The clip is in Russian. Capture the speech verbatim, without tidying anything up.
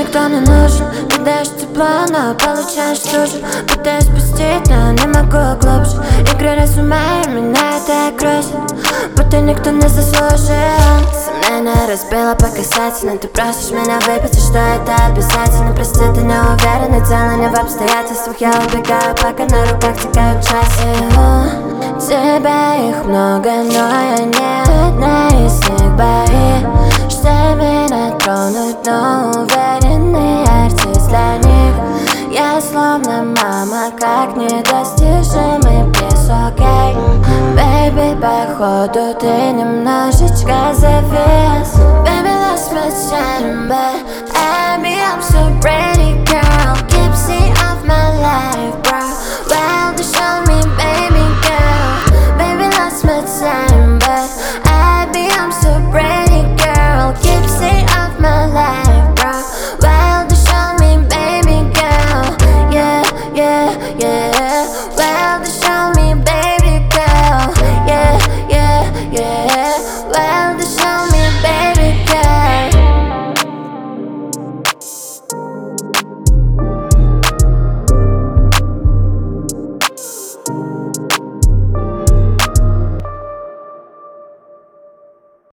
никто не нужен. Ты даешь тепло, но получаешь туже. Пытаюсь пустить, но не могу глубже. Игры разумею, меня это грузит, будто никто не заслужил. Сомнения разбила по касательной. Ты просишь меня выпить, и что это обязательно. Прости, ты не уверен, и дело не в обстоятельствах. Я убегаю, пока на руках текают часы. У тебя их много, но я не одна из них. Боишь, что меня тронуть, но уверенный артист для них. Я словно мама, как недостижимый песок. Эй, бэйби, походу ты немножечко завис. Baby, let's pretend, but Abby, I'm so ready, girl. Gypsy of my life, bro. Well, to show me